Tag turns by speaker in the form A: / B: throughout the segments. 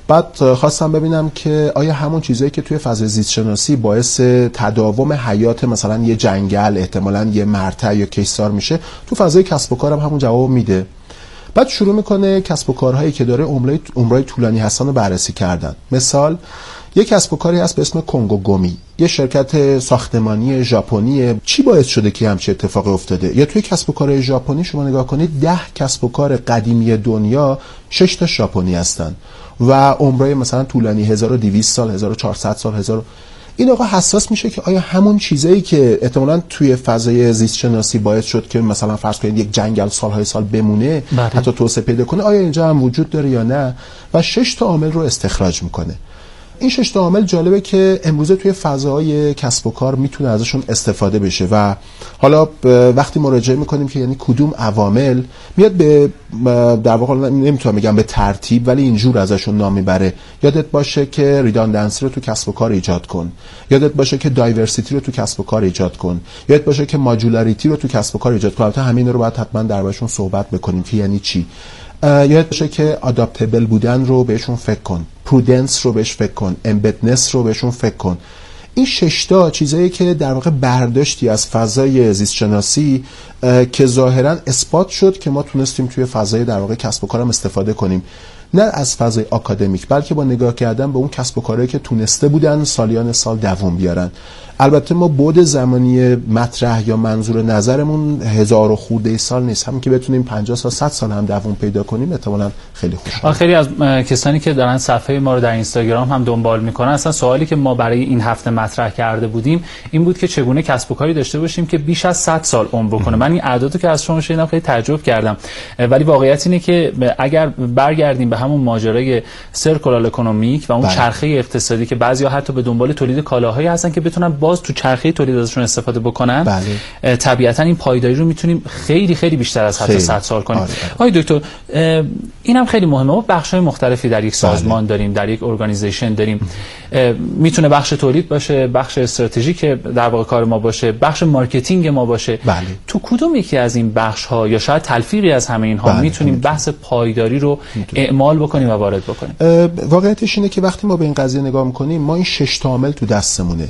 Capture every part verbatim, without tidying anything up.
A: بعد خواستم ببینم که آیا همون چیزایی که توی فضای زیست شناسی باعث تداوم حیات مثلا یه جنگل، احتمالاً یه مرتع یا کشتزار میشه، تو فضای کسب و کارم همون جواب میده. بعد شروع میکنه کسب و کارهایی که داره عمرای عمرای طولانی هستن رو بررسی کردن. مثال یک کسب و کاری هست به اسم کنگو گومی، یه شرکت ساختمانی ژاپنیه. چی باعث شده که همچین اتفاقی افتاده؟ یا توی کسب و کارهای ژاپنی شما نگاه کنید، ده کسب و کار قدیمی دنیا شش تا ژاپنی هستن و عمرای مثلا طولانی هزار و دویست سال، هزار و چهارصد سال، هزار. این آقا حساس میشه که آیا همون چیزایی که احتمالاً توی فضای زیست شناسی باعث شد که مثلا فرض کنید یک جنگل سالهای سال بمونه، بله. حتی توسعه پیدا کنه، آیا اینجا هم وجود داره یا نه؟ و شش تا عامل رو استخراج میکنه. این شش تا عامل جالبه که امروزه توی فضای کسب و کار میتونه ازشون استفاده بشه و حالا وقتی مراجعه میکنیم که یعنی کدوم عوامل میاد به در واقع نمیتونم بگم به ترتیب، ولی اینجور ازشون نام میبره. یادت باشه که ریداندنسی رو تو کسب و کار ایجاد کن، یادت باشه که دایورسیتی رو تو کسب و کار ایجاد کن، یادت باشه که ماجولاریتی رو تو کسب و کار ایجاد کن. البته همین رو باید حتما دربارشون صحبت بکنیم که یعنی چی. یاد باشه که آداپتبل بودن رو بهشون فکر کن، پرودنس رو بهش فکر کن، امبدنس رو بهشون فکر کن. این ششتا چیزایی که در واقع برداشتی از فضای زیست شناسی که ظاهرا اثبات شد که ما تونستیم توی فضای در واقع کسب و کارم استفاده کنیم، نه از فضای آکادمیک، بلکه با نگاه کردن به اون کسب و کارهایی که تونسته بودن سالیان سال دوام بیارن. البته ما بعد زمانی مطرح یا منظور نظرمون هزار و خورده سال نیست، همین که بتونیم پنجاه سال صد سال هم دوام پیدا کنیم احتمالاً خیلی خوشحال.
B: خیلی از کسانی که دارن صفحه ما رو در اینستاگرام هم دنبال میکنن، اصلا سوالی که ما برای این هفته مطرح کرده بودیم این بود که چگونه کسب و کاری داشته باشیم که بیش از صد سال عمر بکنه. من این اعدادو که از شما شنیدم خیلی تعجب کردم، ولی واقعیت اینه که اگر برگردیم به همون ماجرای سرکولار اکونومیک و اون بله. چرخه اقتصادی که بعضیا حتی به دنبال تولید کالاهایی هستن که بتونن باز تو چرخه تولید ازشون استفاده بکنن، بله. طبیعتا این پایداری رو میتونیم خیلی خیلی بیشتر از حتی صد سال کنیم. آقای دکتر اینم خیلی مهمه. ما بخش‌های مختلفی در یک سازمان بله. داریم، در یک ارگانیزیشن داریم. میتونه بخش تولید باشه، بخش استراتژیک در واقع کار ما باشه، بخش مارکتینگ ما باشه.
A: بله.
B: تو کدوم یکی از این بخش‌ها یا شاید تلفیقی از همه اینها بله. میتونیم بحث پایداری رو میتونیم. اعمال بکنیم و وارد بکنیم؟
A: واقعیتش اینه که وقتی ما به این قضیه نگاه می‌کنیم، ما این شش تا عامل تو دستمونه،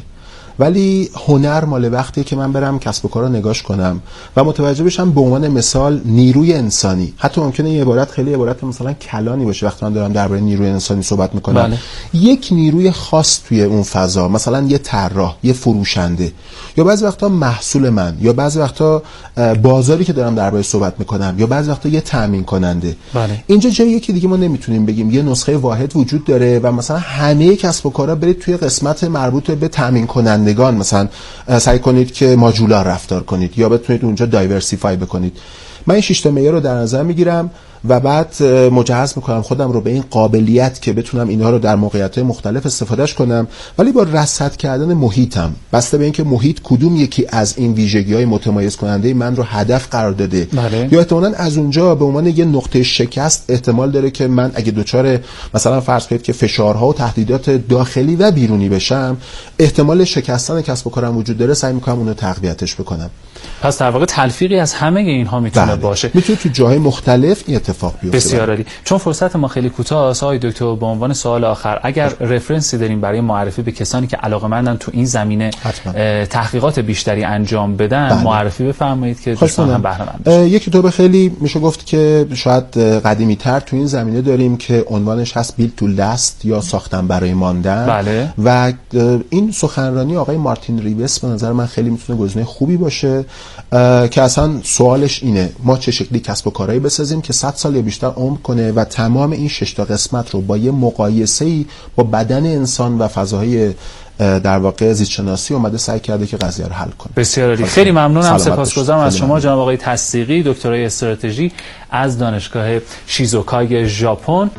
A: ولی هنر مال وقتیه که من برم کسب و کار رو نگاش کنم و متوجه بشم به عنوان مثال نیروی انسانی. حتی ممکنه این عبارت خیلی عبارت مثلا کلانی باشه وقتی من دارم درباره نیروی انسانی صحبت میکنم. بله. یک نیروی خاص توی اون فضا، مثلا یه طراح، یه فروشنده، یا بعضی وقتا محصول من، یا بعضی وقتا بازاری که دارم درباره صحبت میکنم، یا بعضی وقتا یه تامین کننده.
B: بله.
A: اینجا جاییه که دیگه ما نمیتونیم بگیم یه نسخه واحد وجود داره و مثلا همه کسب و کارا برید توی قسمت مربوط به تامین کننده مثلا سعی کنید که ماژولار رفتار کنید یا بتونید اونجا دایورسیفای بکنید. من این شش تا معیار رو در نظر میگیرم و بعد مجهز میکنم خودم رو به این قابلیت که بتونم اینها رو در موقعیت‌های مختلف استفادهش کنم، ولی با رصد کردن محیطم، بسته به اینکه محیط کدوم یکی از این ویژگی‌های متمایز کننده من رو هدف قرار داده. بله. یا احتمالاً از اونجا به عنوان یه نقطه شکست احتمال داره که من اگه دچار مثلا فرض کنید که فشارها و تهدیدات داخلی و بیرونی بشم، احتمال شکستن کسب و کارم وجود داره، سعی میکنم اون رو تقویتش بکنم.
B: پس در واقع تلفیقی از همه اینها میتونه بله. باشه.
A: میتونه تو جاهای مختلف این اتفاق بیفته.
B: بسیار عالی. چون فرصت ما خیلی کوتاه است آقای دکتر، به عنوان سوال آخر اگر رفرنسی داریم برای معرفی به کسانی که علاقه‌مندن تو این زمینه تحقیقات بیشتری انجام بدن، بله. معرفی بفرمایید که دوستان هم بهره مند بشن.
A: یک کتاب خیلی میشه گفت که شاید قدیمی‌تر تو این زمینه داریم که عنوانش هست بیلد تو لاست یا ساختن برای ماندن.
B: بله.
A: و این سخنرانی آقای مارتین ریوس به نظر من خیلی میتونه گزینه خوبی باشه که اصلا سوالش اینه ما چه شکلی کسب و کارهایی بسازیم که صد سال یا بیشتر عمر کنه و تمام این شش تا قسمت رو با یه مقایسه‌ای با بدن انسان و فضاهای در واقع زیست شناسی اومده سعی کرده که قضیه رو حل کنه.
B: بسیار عالی. خیلی ممنونم، سپاسگزارم از شما جناب آقای تصدیقی، دکترای استراتژی از دانشگاه شیزوکای ژاپن.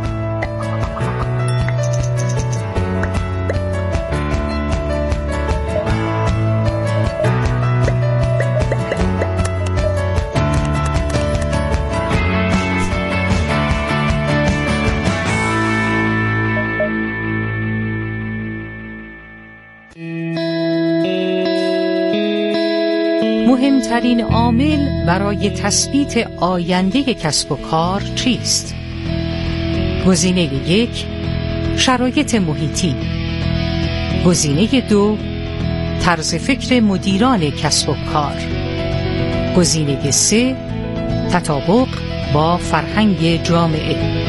C: مهمترین عامل برای تثبیت آینده کسب و کار چیست؟ گزینه یک، شرایط محیطی. گزینه دو، طرز فکر مدیران کسب و کار. گزینه سه، تطابق با فرهنگ جامعه.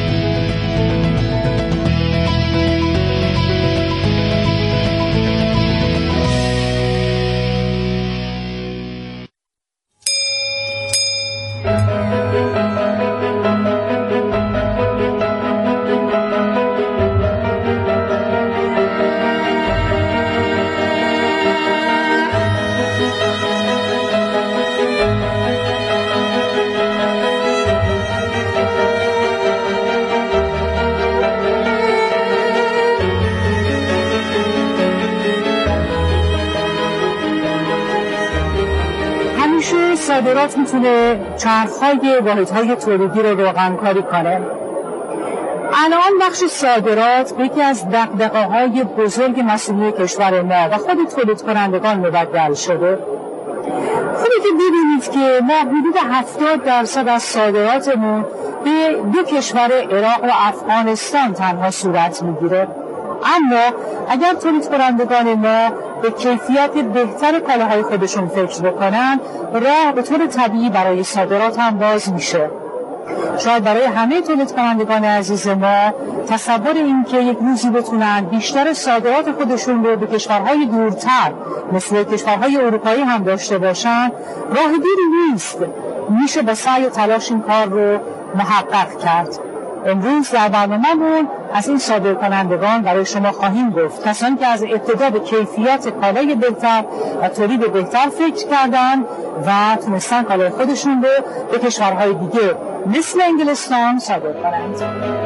D: صادرات میتونه چرخهای واحدهای تولیدی رو روغنکاری کنه. الان بخش صادرات یکی از دغدغه‌های بزرگ مسئولی کشور ما و خود تولید کنندگان مبدل شده. خوبه که ببینید که ما حدود هفتاد درصد از صادراتمون به دو کشور عراق و افغانستان تنها صورت میگیره. اما اگر تولید کنندگان ما به کیفیت بهتر کالاهای خودشون فکر بکنن، راه به طور طبیعی برای صادرات هم باز میشه. شاید برای همه تولید کنندگان عزیز ما تصور این که یک روزی بتونن بیشتر صادرات خودشون رو به کشورهای دورتر مثل کشورهای اروپایی هم داشته باشن راه دیری نیست. میشه با سعی و تلاش این کار رو محقق کرد. امروز در برنامه‌مون از این صادرکنندگان برای شما خواهیم گفت، کسانی که از ابتدا به کیفیت کالای بهتر و تولید بهتر فکر کردن و تونستن کالای خودشون رو به کشورهای دیگه مثل انگلستان صادر کنند.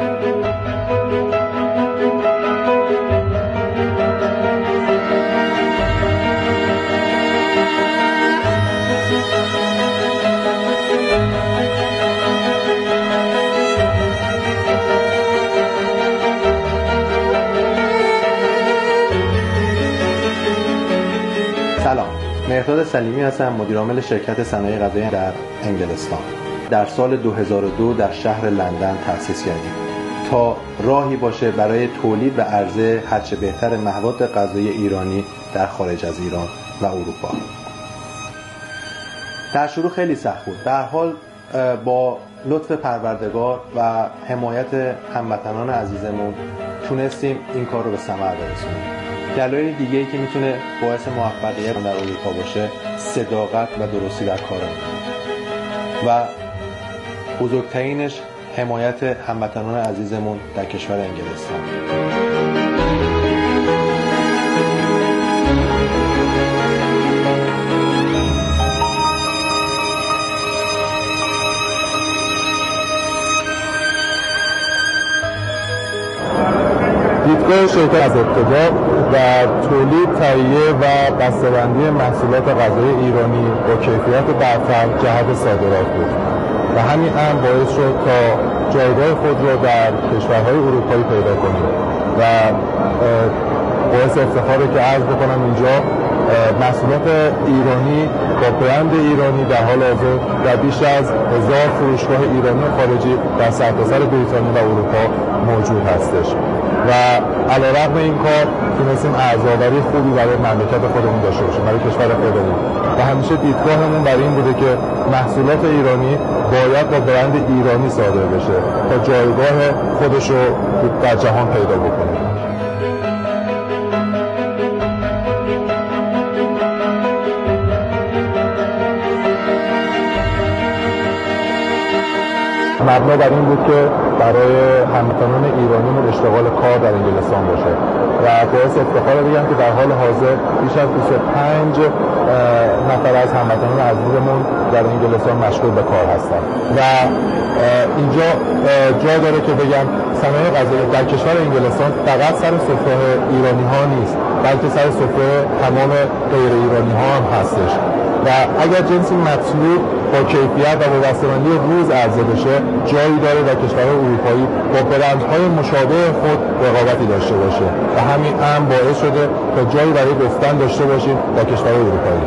E: سلام، مهرداد سلیمی هستم، مدیر عامل شرکت صنایع غذایی در انگلستان. در سال دو هزار و دو در شهر لندن تأسیس کردیم تا راهی باشه برای تولید و عرضه هرچه بهتر مواد غذایی ایرانی در خارج از ایران و اروپا. در شروع خیلی سخت بود. به هر حال با لطف پروردگار و حمایت هموطنان عزیزمون تونستیم این کار رو به ثمر برسونیم. دلایل دیگه‌ای که میتونه باعث موفقیت در اروپا باشه صداقت و درستی در کارمون و بزرگترینش حمایت هموطنان عزیزمون در کشور انگلستان.
F: دیدگاه شرکت از ابتدا در تولید، تهیه و بسته‌بندی محصولات غذایی ایرانی با کیفیت برتر جهت صادرات بود و همین امر باعث شد تا جایگاه خود را در کشورهای اروپایی پیدا کنیم و باعث افتخاره که عرض بکنم اینجا محصولات ایرانی با برند ایرانی در حال حاضر در بیش از هزار فروشگاه ایرانی و خارجی در سرتاسر بریتانیا و اروپا موجود هستش و علیرغم این کار تونستیم ارزآوری خوبی برای مملکت خودمون داشته باشیم، برای کشور خودمون و همیشه دیدگاهمون برای این بوده که محصولات ایرانی باید با برند ایرانی صادر بشه تا جایگاه خودش رو در جهان پیدا بکنه. مبنا بر این بود که برای هموطنان ایرانیمون اشتغال کار در انگلستان باشه و باعث افتخار بگم که در حال حاضر بیش از بیست و پنج نفر از هموطنان عزیزمون در انگلستان مشغول به کار هستن و اینجا جا داره که بگم صنایع غذایی در کشور انگلستان فقط سر سفره ایرانی ها نیست، بلکه سر سفره تمام غیر ایرانی ها هم هستش و اگر جنسی مطلوب با کیفیت و با بسته‌بندی روز عرضه بشه جایی داره در کشورهای اروپایی با برندهای مشابه خود رقابتی داشته باشه و همین امر باعث شده تا جایی برای گفتن داشته باشیم در کشورهای اروپایی.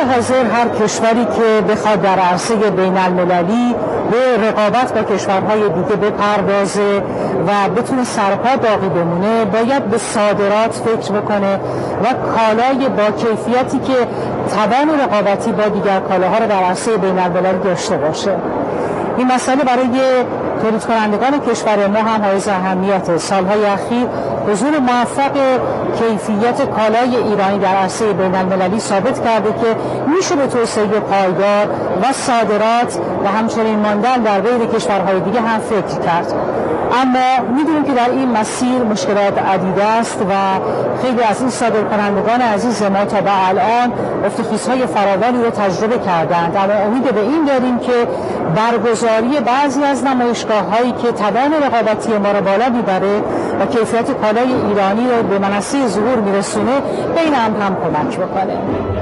D: حاضر هر کشوری که بخواد در عرصه بین المللی به رقابت با کشورهای دیگه بپردازه و بتونه سرپا باقی بمونه باید به صادرات فکر بکنه و کالای با کیفیتی که توان رقابتی با دیگر کالاها رو در عرصه بین المللی داشته باشه. این مسئله برای تولید کنندگان کشور ما هم حائز اهمیت. سالهای اخیر حضور موفق کیفیت کالای ایرانی در عرصه بین المللی ثابت کرده که میشه به توسعه پایدار و صادرات و همچنین ماندن در بین کشورهای دیگه هم فکر کرد. اما میدونیم که در این مسیر مشکلات عدیده است و خیلی از این صادرکنندگان عزیز ما تا به الان افتخاص‌های فراوانی رو تجربه کردند، اما امید به این داریم که برگزاری بعضی از نمایشگاه‌هایی که توان رقابتی ما رو بالا میبره و کیفیت کالای ایرانی رو به منصه ظهور میرسونه بین هم هم کمک بکنه.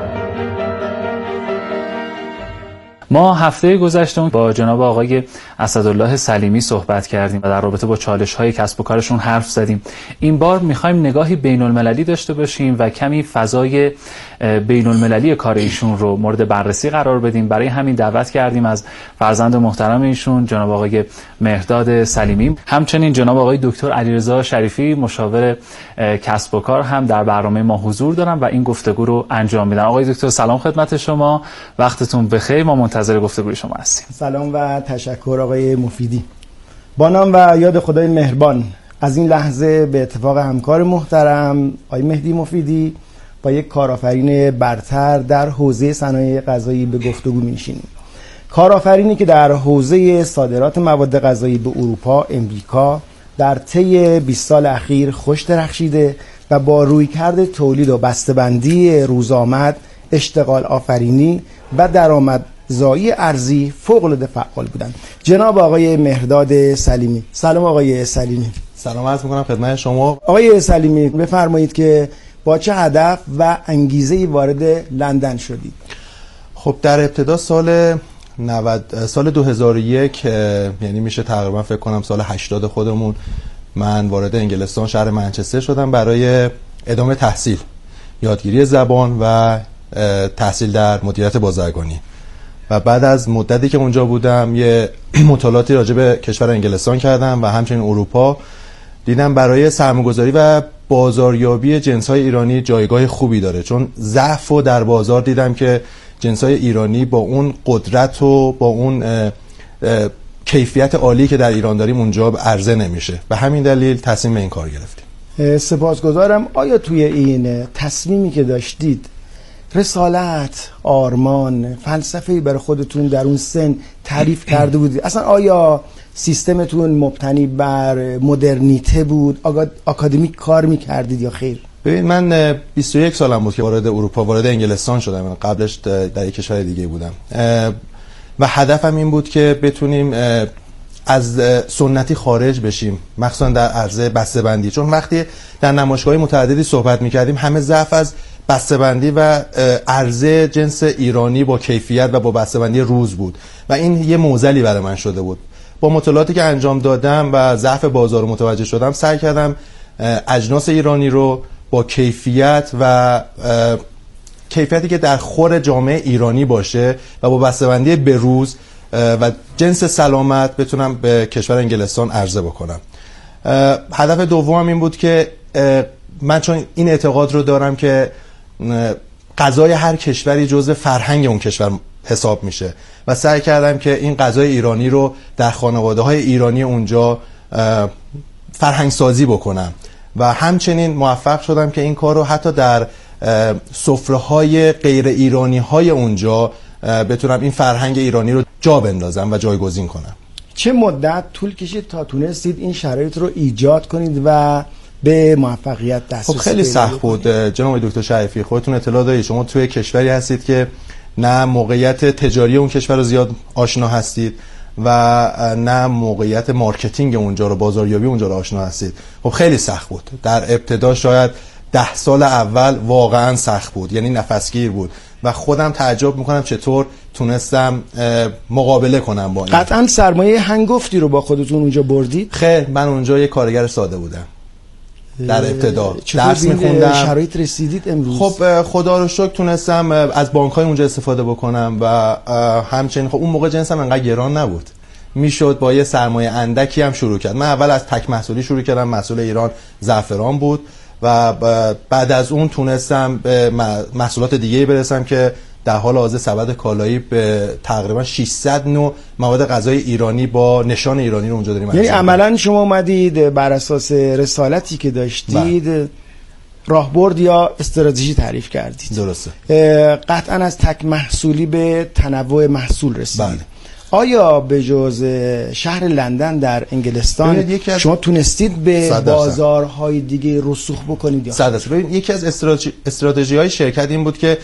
B: ما هفته گذشته با جناب آقای اسدالله سلیمی صحبت کردیم و در رابطه با چالش‌های کسب و کارشون حرف زدیم. این بار می‌خوایم نگاهی بین‌المللی داشته باشیم و کمی فضای بین‌المللی کار ایشون رو مورد بررسی قرار بدیم. برای همین دعوت کردیم از فرزند محترم ایشون جناب آقای مهرداد سلیمی، همچنین جناب آقای دکتر علیرضا شریفی مشاور کسب و کار هم در برنامه ما حضور دارن و این گفتگو رو انجام میدن. آقای دکتر سلام خدمت شما، وقتتون بخیر، ما منتظر گفتگوی شما هستیم.
G: سلام و تشکر آقای مفیدی. با نام و یاد خدای مهربان از این لحظه به اتفاق همکار محترم آقای مهدی مفیدی با یک کارآفرین برتر در حوزه صنایع غذایی به گفتگو می‌نشینیم. کارآفرینی که در حوزه صادرات مواد غذایی به اروپا، امریکا در طی بیست سال اخیر خوش درخشیده و با رویکرد تولید و بسته‌بندی روزآمد، اشتغال آفرینی و درآمدزایی ارزی فوق‌العاده فعال بودند. جناب آقای مهرداد سلیمی. سلام آقای سلیمی.
E: سلام عرض می‌کنم خدمت شما.
G: آقای سلیمی بفرمایید که با چه هدف و انگیزه‌ای وارد لندن شدید؟
E: خب در ابتدا سال نود سال دو هزار و یک، یعنی میشه تقریبا فکر کنم سال هشتاد خودمون، من وارد انگلستان شهر منچستر شدم برای ادامه تحصیل، یادگیری زبان و تحصیل در مدیریت بازرگانی. و بعد از مدتی که اونجا بودم یه مطالعاتی راجع به کشور انگلستان کردم و همچنین اروپا. دیدم برای سرمایه‌گذاری و بازاریابی جنس‌های ایرانی جایگاه خوبی داره، چون ضعف و در بازار دیدم که جنس‌های ایرانی با اون قدرت و با اون اه اه کیفیت عالی که در ایران داریم اونجا عرضه نمیشه و همین دلیل تصمیم این کار گرفتیم.
G: سپاسگزارم. آیا توی این تصمیمی که داشتید رسالت، آرمان، فلسفه‌ای برای خودتون در اون سن تعریف کرده بودید؟ اصلا آیا سیستمتون مبتنی بر مدرنیته بود؟ آکادمیک کار میکردید یا خیر؟
E: ببین من بیست و یک سالم بود که وارد اروپا، وارد انگلستان شدم. من قبلش در یک کشور دیگه بودم و هدفم این بود که بتونیم از سنتی خارج بشیم، مخصوصا در عرصه بسته‌بندی، چون وقتی در نمایشگاه‌های متعددی صحبت می‌کردیم همه ضعف از بسته‌بندی و عرضه جنس ایرانی با کیفیت و با بسته‌بندی روز بود و این یه معضلی برای من شده بود. با مطالعاتی که انجام دادم و ضعف بازار رو متوجه شدم، سعی کردم اجناس ایرانی رو با کیفیت و کیفیتی که در خور جامعه ایرانی باشه و با بسته‌بندی به روز و جنس سلامت بتونم به کشور انگلستان عرضه بکنم. هدف دومم این بود که من چون این اعتقاد رو دارم که غذای هر کشوری جزء فرهنگ اون کشور حساب میشه و سعی کردم که این غذای ایرانی رو در خانواده‌های ایرانی اونجا فرهنگ سازی بکنم و همچنین موفق شدم که این کار رو حتی در سفره‌های غیر ایرانی‌های اونجا بتونم این فرهنگ ایرانی رو جا بندازم و جایگزین کنم.
G: چه مدت طول کشید تا تونستید این شرایط رو ایجاد کنید و به موفقیت دست
E: خب خیلی سخت بود جناب دکتر شریفی. خودتون اطلاع دارید، شما توی کشوری هستید که نه موقعیت تجاری اون کشور رو زیاد آشنا هستید و نه موقعیت مارکتینگ اونجا رو، بازاریابی اونجا رو آشنا هستید. خب خیلی سخت بود. در ابتدا شاید ده سال اول واقعا سخت بود، یعنی نفسگیر بود و خودم تعجب میکنم چطور تونستم مقابله کنم با این.
G: قطعا سرمایه هنگفتی رو با خودتون اونجا بردید؟
E: خیر، من اونجا یه کارگر ساده بودم.
A: در ابتدا درس می‌خوندم.
G: شرایط رسیدید امروز؟
A: خب خدا رو شکر تونستم از بانک‌های اونجا استفاده بکنم و همچنین خب اون موقع جنسم انقدر گران نبود، میشد با یه سرمایه اندکی هم شروع کرد. من اول از تک محصولی شروع کردم، محصول ایران زعفران بود و بعد از اون تونستم به محصولات دیگه برسم که در حال حاضر سبد کالایی به تقریبا ششصد نوع مواد غذایی ایرانی با نشان ایرانی رو اونجا داریم.
G: یعنی عملا شما اومدید بر اساس رسالتی که داشتید با. راهبرد یا استراتژی تعریف کردید.
A: درسته.
G: قطعا از تک محصولی به تنوع محصول رسیدید.
A: بله.
G: آیا به جز شهر لندن در انگلستان شما تونستید به بازارهای دیگه رسوخ بکنید؟ یا
A: صد درصد. یکی از استراتژی استراتژی‌های شرکت این بود که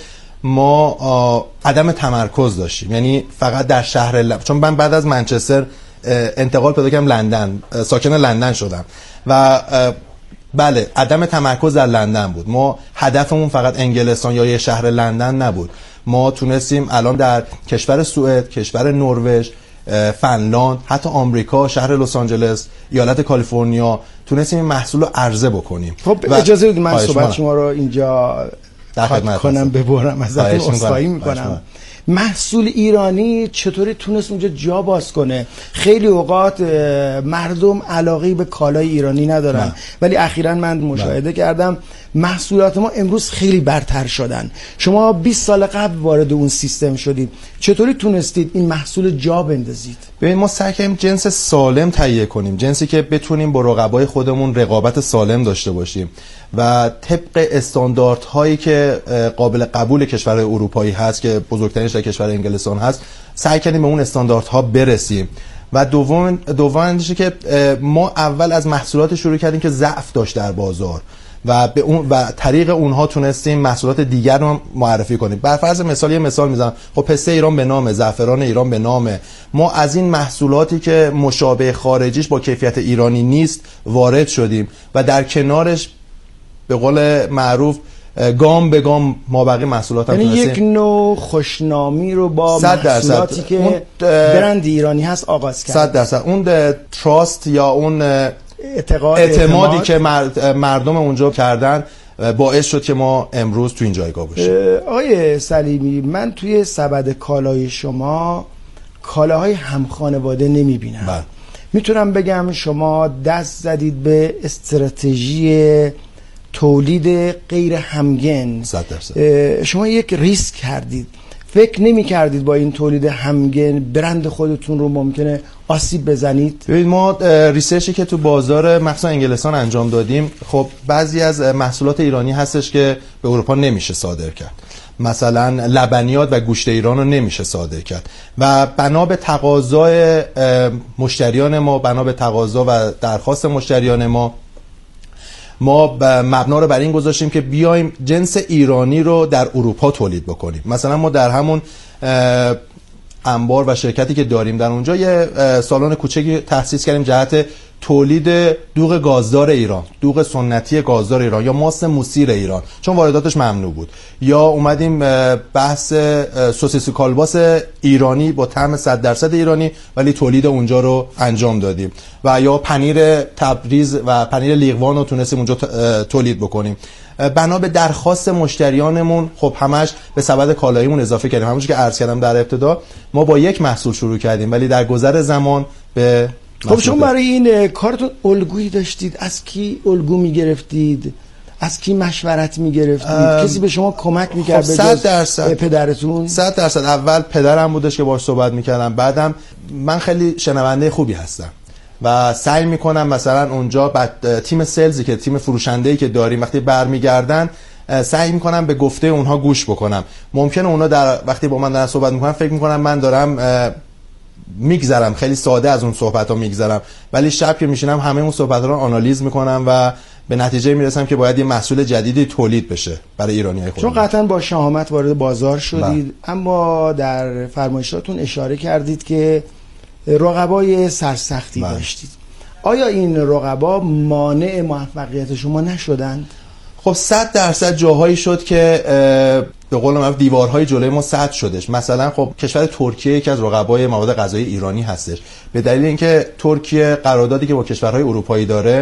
A: ما عدم تمرکز داشتیم، یعنی فقط در شهر ل... چون من بعد از منچستر انتقال پیدا کردم لندن، ساکن لندن شدم و بله عدم تمرکز در لندن بود. ما هدفمون فقط انگلستان یا یه شهر لندن نبود، ما تونستیم الان در کشور سوئد، کشور نروژ، فنلاند، حتی آمریکا، شهر لس آنجلس، ایالت کالیفرنیا تونستیم این محصول رو عرضه بکنیم.
G: خب اجازه بدید من صحبت شما رو اینجا قطع کنم، ببرم ازتون، عذرخواهی میکنم. محصول ایرانی چطوری تونست اونجا جا باز کنه؟ خیلی اوقات مردم علاقه به کالای ایرانی ندارن نه. ولی اخیراً من مشاهده نه. کردم محصولات ما امروز خیلی برتر شدن. شما بیست سال قبل وارد اون سیستم شدید، چطوری تونستید این محصول جا بندازید؟
A: ببین ما سعی کردیم جنس سالم تهیه کنیم، جنسی که بتونیم با رقبای خودمون رقابت سالم داشته باشیم و طبق استانداردهایی که قابل قبول کشورهای اروپایی هست که بزرگترینش در کشور انگلستان هست، سعی کردیم به اون استانداردها برسیم. و دوم دوم اندیشه که ما اول از محصولات شروع کردیم که ضعف داشت در بازار و به اون و طریق اونها تونستیم محصولات دیگر رو معرفی کنیم. بر فرض مثال یه مثال میزنم، خب پسته ایران به نام، زعفران ایران به نام، ما از این محصولاتی که مشابه خارجیش با کیفیت ایرانی نیست وارد شدیم و در کنارش به قول معروف گام به گام ما بقیه محصولات هم
G: یعنی یک نوع خوشنامی رو با محصولاتی که برند ایرانی هست آغاز کرد.
A: صد درصد اون تراست یا اون
G: اعتقاد
A: اعتمادی اعتماد. که مردم اونجا کردن باعث شد که ما امروز تو این جایگاه باشیم.
G: آقای سلیمی، من توی سبد کالای شما کالاهای همخانواده نمیبینم.
A: بله.
G: میتونم بگم شما دست زدید به استراتژی تولید غیر همگن.
A: صد درصد.
G: شما یک ریسک کردید، فکر نمی کردید با این تولید همگن برند خودتون رو ممکنه آسیب بزنید؟
A: ببینید ما ریسرچی که تو بازار مخصوصا انگلستان انجام دادیم، خب بعضی از محصولات ایرانی هستش که به اروپا نمیشه صادر کرد، مثلا لبنیات و گوشت ایران رو نمیشه صادر کرد و بنا به تقاضای مشتریان ما، بنا به تقاضا و درخواست مشتریان ما، ما مبنا رو بر این گذاشتیم که بیایم جنس ایرانی رو در اروپا تولید بکنیم. مثلا ما در همون انبار و شرکتی که داریم در اونجا یه سالن کوچکی تأسیس کردیم جهت تولید دوغ گازدار ایران، دوغ سنتی گازدار ایران یا ماست موسیر ایران، چون وارداتش ممنوع بود. یا اومدیم بحث سوسیس کالباس ایرانی با طعم صد درصد ایرانی ولی تولید اونجا رو انجام دادیم. و یا پنیر تبریز و پنیر لیقوان رو تونستیم اونجا تولید بکنیم. بنا به درخواست مشتریانمون خب همش به سبد کالاییمون اضافه کردیم. همونجوری که عرض کردم در ابتدا ما با یک محصول شروع کردیم ولی در گذر زمان به
G: خب شما برای این کارتون الگویی داشتید؟ از کی الگو میگرفتید؟ از کی مشورت میگرفتید؟ کسی به شما کمک میکرد؟
A: خب صد درصد
G: پدرتون؟
A: صد درصد. اول پدرم بودش که باهاش صحبت میکردم، بعدم من خیلی شنونده خوبی هستم و سعی میکنم مثلا اونجا بعد تیم سلزی که تیم فروشنده‌ای که داریم وقتی برمیگردن سعی میکنم به گفته اونها گوش بکنم. ممکنه اونا در وقتی با من دارن صحبت میکنن فکر میکنم من دارم میگذرم، خیلی ساده از اون صحبت ها میگذرم، ولی شب که میشینم همه اون صحبت ها رو آنالیز میکنم و به نتیجه میرسم که باید یه محصول جدیدی تولید بشه برای ایرانیای خودمون.
G: چون قطعا با شهامت وارد بازار شدید با. اما در فرمایشاتون اشاره کردید که رقبای سرسختی با. داشتید. آیا این رقبا مانع موفقیت شما نشدند؟
A: خب صد درصد جاهایی شد که به قول معروف دیوارهای جلوی ما سد شدش. مثلا خب کشور ترکیه یکی از رقبای مواد غذایی ایرانی هستش، به دلیل اینکه ترکیه قراردادی که با کشورهای اروپایی داره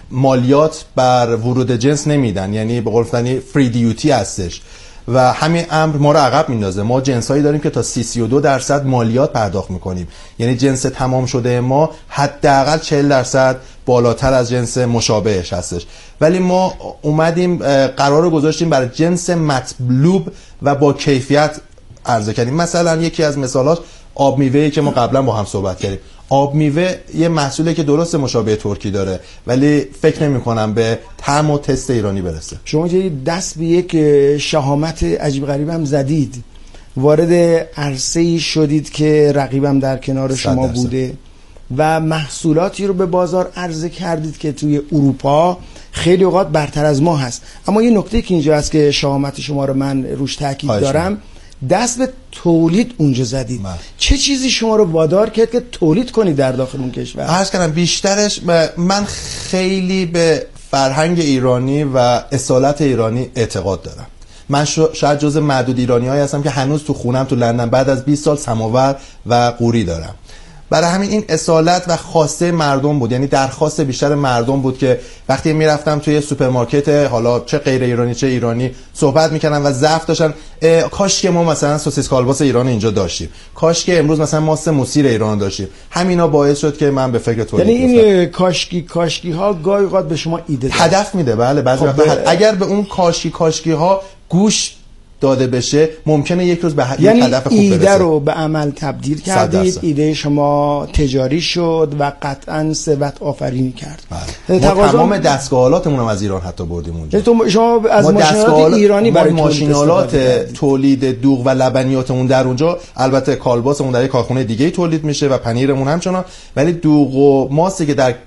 E: مالیات بر ورود جنس نمیدن، یعنی به قول گفتنی فری دیوتی هستش و همین امر ما رو عقب میندازه. ما جنسایی داریم که تا سی سی و دو درصد مالیات پرداخت میکنیم، یعنی جنس تمام شده ما حداقل چهل درصد بالاتر از جنس مشابهش هستش. ولی ما اومدیم قرار رو گذاشتیم برای جنس مطلوب و با کیفیت عرضه کردیم. مثلا یکی از مثالاش آب میوه‌ای که ما قبلا با هم صحبت کردیم. آب میوه یه محصولی که درست مشابه ترکی داره ولی فکر نمی کنم به طعم و تست ایرانی برسه.
G: شما که دست به یک شهامت عجیب غریب هم زدید، وارد عرصه‌ای شدید که رقیبم در کنار شما بوده و محصولاتی رو به بازار عرضه کردید که توی اروپا خیلی اوقات برتر از ما هست. اما یه نکته که اینجا هست که شهامت شما رو من روش تاکید دارم، دست به تولید اونجا زدید. من. چه چیزی شما رو وادار کرد که تولید کنید در داخل اون کشور؟
E: عرض کردم بیشترش من خیلی به فرهنگ ایرانی و اصالت ایرانی اعتقاد دارم. من شاید جز معدود ایرانی‌هایی هستم که هنوز تو خونم تو لندن بعد از بیست سال سماور و قوری دارم. برای همین این اصالت و خواسته مردم بود، یعنی درخواست بیشتر مردم بود که وقتی میرفتم توی سوپرمارکت حالا چه غیر ایرانی چه ایرانی صحبت میکردن و ضعف داشتن، کاش که ما مثلا سوسیس کالباس ایران اینجا داشتیم، کاش که امروز مثلا ماست موسیر ایران داشتیم. همینا باعث شد که من به فکر تولید
G: یعنی این کاشکی کاشکی ها گاهی اوقات به شما ایده
E: هدف میده. بله بعضی
G: خب
E: وقتا اگر به اون کاشکی کاشکی ها گوش داده بشه ممکنه یک روز به
G: یعنی
E: هدف خوب برسه.
G: ایده رو به عمل تبدیل کردید، ایده شما تجاری شد و قطعا ثروت آفرینی کرد.
E: بله. ما تمام دستگاهالاتمون هم از ایران حتی بردیم اونجا.
G: شما از ماشینالات ایرانی برای
E: ماشینالات تولید دوغ و لبنیاتمون در اونجا، البته کالباسمون در یک کارخونه دیگه تولید میشه و پنیرمون همچنان، ولی دوغ و ماستی که در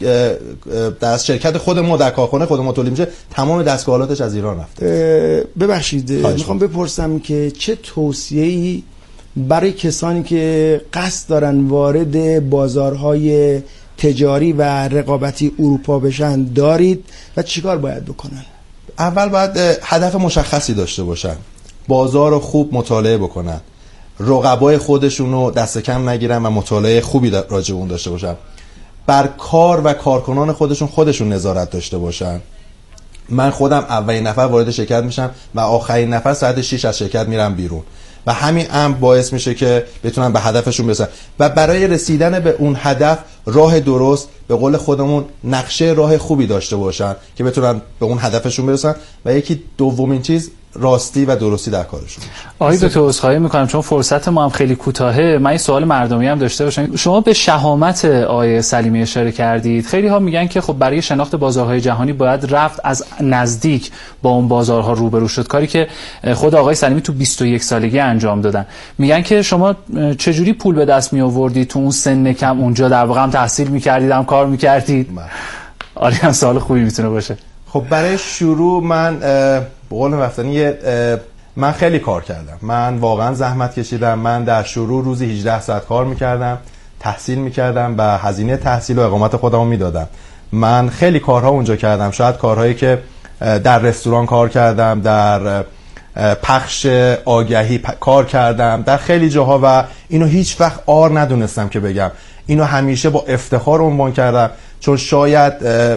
E: در شرکت خود ما در کارخانه خود ما تولید میشه تمام دستگاهالاتش از ایران رفته.
G: ببخشید میخوام بپرسم که چه توصیه‌ای برای کسانی که قصد دارن وارد بازارهای تجاری و رقابتی اروپا بشن دارید و چیکار باید بکنن؟
E: اول باید هدف مشخصی داشته باشن، بازار رو خوب مطالعه بکنن، رقبای خودشون رو دست کم نگیرن و مطالعه خوبی راجع به اون داشته باشن، بر کار و کارکنان خودشون خودشون نظارت داشته باشن. من خودم اولین نفر وارد شرکت میشم و آخرین نفر ساعت شش از شرکت میرم بیرون و همین امر باعث میشه که بتونن به هدفشون برسن و برای رسیدن به اون هدف راه درست، به قول خودمون نقشه راه خوبی داشته باشن که بتونن به اون هدفشون برسن. و یکی دومین چیز راستی و درستی در کارشون.
B: آقای دکتر عذرخواهی میکنم چون فرصت ما هم خیلی کوتاهه، من این سوال مردمی هم داشته باشم. شما به شهامت آقای سلیمی اشاره کردید. خیلی ها میگن که خب برای شناخت بازارهای جهانی باید رفت از نزدیک با اون بازارها روبرو شد، کاری که خود آقای سلیمی تو بیست و یک سالگی انجام دادن. میگن که شما چجوری پول به دست می آوردید تو اون سن کم اونجا، در واقع هم تحصیل میکردید هم کار میکردید؟ آره هم سوال خوبی میتونه باشه.
E: خب برای شروع من به قول رفتنی من خیلی کار کردم، من واقعا زحمت کشیدم. من در شروع روزی هجده ساعت کار میکردم، تحصیل میکردم و هزینه تحصیل و اقامت خودمو میدادم. من خیلی کارها اونجا کردم، شاید کارهایی که در رستوران کار کردم، در پخش آگهی کار کردم، در خیلی جاها و اینو هیچ وقت آر ندونستم که بگم. اینو همیشه با افتخار عنوان کردم چون شاید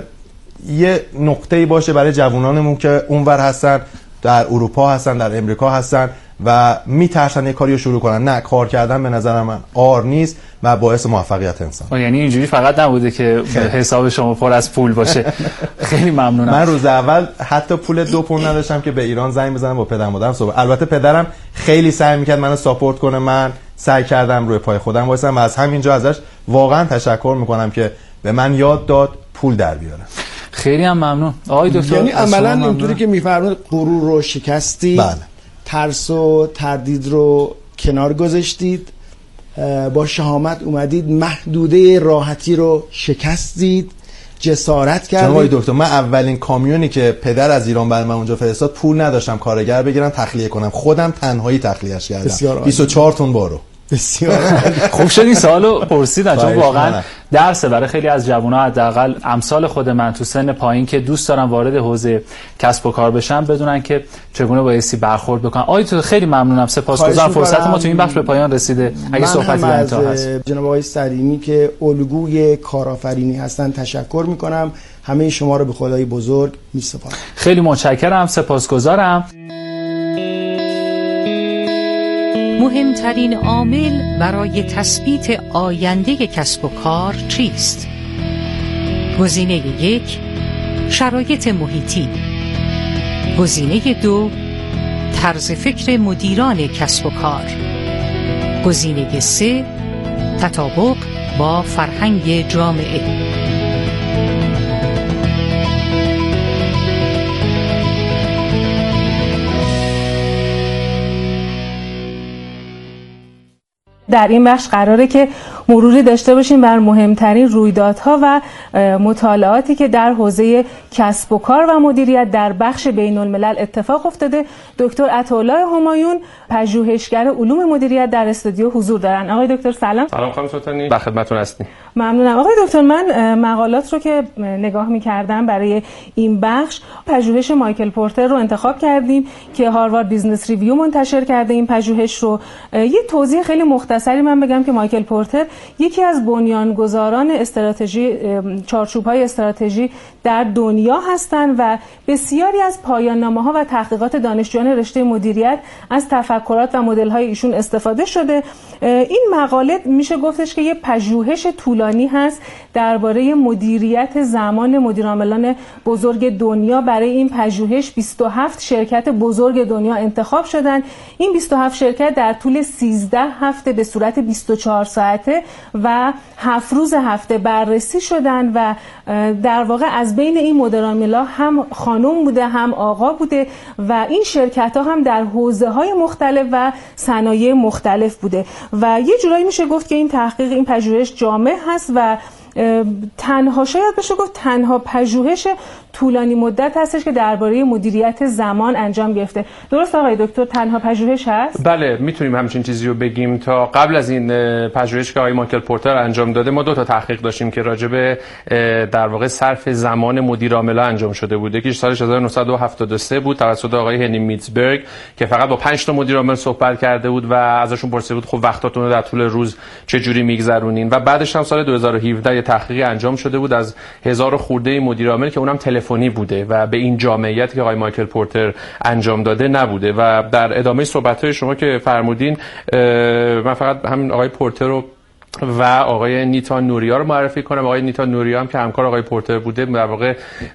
E: یه نقطه‌ای باشه برای جوانانمون که اونور هستن، در اروپا هستن، در امریکا هستن و میترسن یه کاری رو شروع کنن. نه، کار کردن به نظر من آر نیست و باعث موفقیت انسان.
B: یعنی اینجوری فقط نبوده که حساب شما پر از پول باشه. خیلی ممنونم.
E: من روز اول حتی پول دو پوند نداشتم که به ایران زنگ بزنم با پدر مادرم صحبت. البته پدرم خیلی سعی میکرد منو ساپورت کنه، من سعی کردم روی پای خودم وایسم و از همینجا ازش واقعا تشکر میکنم که به من یاد داد پول در بیارم.
B: خیلی هم ممنون آقای دکتر.
G: یعنی عملا اینطوری که میفرمایید غرور رو شکستید،
E: بله.
G: ترس و تردید رو کنار گذاشتید، با شهامت اومدید، محدوده راحتی رو شکستید، جسارت کردید.
E: آقای دکتر من اولین کامیونی که پدر از ایران برای من اونجا فرستاد پول نداشتم کارگر بگیرم تخلیه کنم، خودم تنهایی تخلیهش کردم. بیست و چهار تن بارو.
G: بسیار
B: خوب شد این سوالو پرسیدن، چون واقعا درسه برای خیلی از جوونا، حداقل امثال خود من تو سن پایین که دوست دارن وارد حوزه کسب و کار بشن، بدونن که چگونه بایستی برخورد بکنن. آقای تو خیلی ممنونم، سپاسگزارم. فرصت ما تو این بخش به پایان رسیده. اگه صحبتی در انتها هست
G: جناب آقای سلیمی که الگوی کارآفرینی هستن تشکر میکنم. همه شما رو به خدای بزرگ میسپارم.
B: خیلی متشکرم، سپاسگزارم.
C: مهمترین عامل برای تثبیت آینده کسب و کار چیست؟ گزینه یک، شرایط محیطی. گزینه دو، طرز فکر مدیران کسب و کار. گزینه سه، تطابق با فرهنگ جامعه.
H: در این بخش قراره که مروری داشته باشیم بر مهمترین رویدادها و مطالعاتی که در حوزه کسب و کار و مدیریت در بخش بین الملل اتفاق افتاده. دکتر عطاالله همایون، پژوهشگر علوم مدیریت، در استودیو حضور دارن. آقای دکتر سلام.
I: سلام خانم سلطانی، در خدمتتون هستیم.
H: ممنونم. آقای دکتر، من مقالات رو که نگاه می‌کردم برای این بخش، پژوهش مایکل پورتر رو انتخاب کردیم که هاروارد بیزنس ریویو منتشر کرده این پژوهش رو. یه توضیح خیلی مختصری من بگم که مایکل پورتر یکی از بنیانگذاران استراتژی چارچوب‌های استراتژی در دنیا هستند و بسیاری از پایان‌نامه‌ها و تحقیقات دانشجویان رشته مدیریت از تفکرات و مدل‌های ایشون استفاده شده. این مقاله میشه گفتش که یه پژوهش طولانی هست درباره مدیریت زمان مدیرعاملان بزرگ دنیا. برای این پژوهش بیست و هفت شرکت بزرگ دنیا انتخاب شدن. این بیست و هفت شرکت در طول سیزده هفته به صورت بیست و چهار ساعته و هفت روز هفته بررسی شدن و در واقع از بین این مدیرعاملا هم خانم بوده هم آقا بوده و این شرکت ها هم در حوزه های مختلف و صنایع مختلف بوده و یه جورایی میشه گفت که این تحقیق، این پژوهش جامع هست و تنها شاید بشه گفت تنها پژوهش طولانی مدت هستش که درباره مدیریت زمان انجام گرفته. درست آقای دکتر، تنها پژوهش هست؟
I: بله، میتونیم همچین چیزی رو بگیم. تا قبل از این پژوهش که آقای مایکل پورتر انجام داده، ما دو تا تحقیق داشتیم که راجع به در واقع صرف زمان مدیرعاملا انجام شده بود. یکیش سال هزار و نهصد و هفتاد و سه بود توسط آقای هنری میتزبرگ که فقط با پنج تا مدیرعامل صحبت کرده بود و ازشون پرسیده بود خب وقتاتون رو در طول روز چه جوری میگذرونین. و بعدش هم سال دو هزار و هفده تحقیقی انجام شده بود از هزار خورده مدیرعامل که اونم تلفنی بوده و به این جامعیتی که آقای مایکل پورتر انجام داده نبوده. و در ادامه صحبت‌های شما که فرمودین، من فقط همین آقای پورتر رو و آقای نیتان نوریا رو معرفی کنم. آقای نیتان نوریا هم که همکار آقای پورتر بوده، در واقع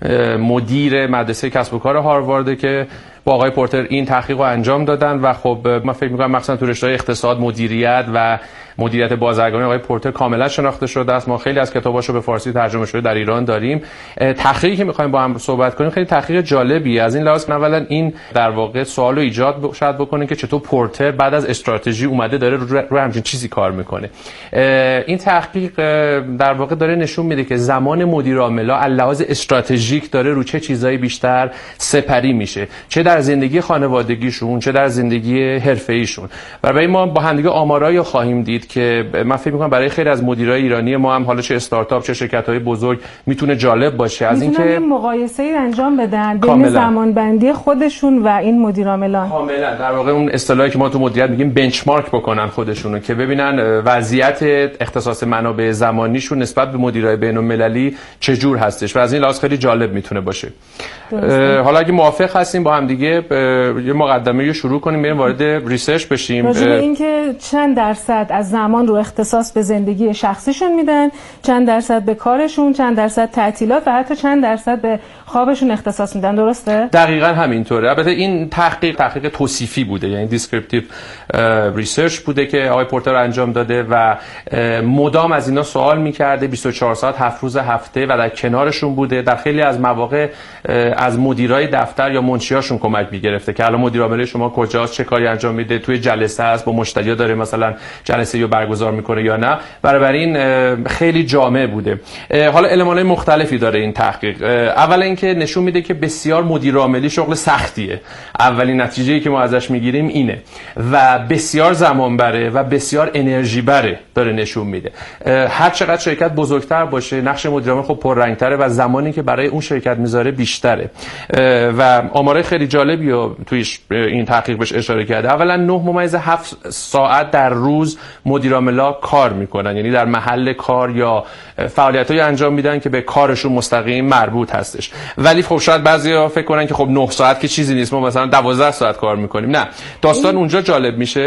I: مدیر مدرسه کسب و کار هاروارد که با آقای پورتر این تحقیق رو انجام دادن و خب من فکر می‌کنم مثلا تو رشته اقتصاد، مدیریت و مدیریت بازرگانی آقای پورتر کاملا شناخته شده است. ما خیلی از کتاباشو به فارسی ترجمه شده در ایران داریم. تحقیقی که می‌خوایم با هم صحبت کنیم خیلی تحقیق جالبی از این لحاظ که اولا این در واقع سوالو ایجاد شاید بکنه که چطور پورتر بعد از استراتژی اومده داره روی رو همچین چیزی کار میکنه. این تحقیق در واقع داره نشون میده که زمان مدیرعاملا از لحاظ استراتژیک داره رو چه چیزایی بیشتر سپری میشه، چه در زندگی خانوادگیشون چه در زندگی حرفه‌ایشون. و برای ما با هم دیگه آمارایی خواهیم دید که من فکر می‌کنم برای خیلی از مدیرای ایرانی ما هم حالا چه استارتاپ چه شرکت‌های بزرگ میتونه جالب باشه از اینکه
H: یه مقایسه‌ای انجام بدن بین زمانبندی خودشون و این مدیرعاملان.
I: کاملا در واقع اون اصطلاحی که ما تو مدیریت میگیم بنچمارک بکنن خودشونو که ببینن وضعیت اختصاص منابع زمانیشون نسبت به مدیرای بین‌المللی چه جور هستش و از این لحاظ خیلی جالب میتونه باشه. حالا اگه موافق هستیم با هم دیگه یه مقدمه رو شروع کنیم، بریم وارد ریسرچ بشیم.
H: راجع به اینکه چند درصد از زمان رو اختصاص به زندگی شخصیشون میدن، چند درصد به کارشون، چند درصد تعطیلات و حتی چند درصد به خوابشون اختصاص میدن. درسته؟
I: دقیقاً همینطوره. البته این تحقیق تحقیق توصیفی بوده، یعنی دیسکریپتیو ریسرچ بوده که آقای پورتر انجام داده و مدام از اینا سوال میکرده، بیست و چهار ساعت هفت روز هفته و در کنارشون بوده. در خیلی از مواقع از مدیرای دفتر یا منشیاشون کمک کمک میگرفته که الان مدیر عامل شما کجاست، چه کاری انجام میده، توی جلسه است، با مشتری‌ها داره مثلا جلسه رو برگزار میکنه یا نه. بنابراین خیلی جامع بوده. حالا المان‌های مختلفی داره این تحقیق. اولا اینکه نشون میده که بسیار مدیر عاملی شغل سختیه. اولین نتیجه‌ای که ما ازش میگیریم اینه و بسیار زمان بره و بسیار انرژی بره داره نشون میده. هر چقدر شرکت بزرگتر باشه نقش مدیر عامل خب پررنگ‌تره و زمانی که برای اون شرکت میذاره بیشتره. و آمارای خیلی جالبی رو توی این تحقیق بهش اشاره کرده. اولا نه ممیز هفت ساعت در روز مدیر عاملا کار میکنن، یعنی در محل کار یا فعالیتایی انجام میدن که به کارشون مستقیم مربوط هستش. ولی خب شاید بعضیا فکر کنن که خب نه ساعت که چیزی نیست، ما مثلا دوازده ساعت کار میکنیم. نه، داستان اونجا جالب میشه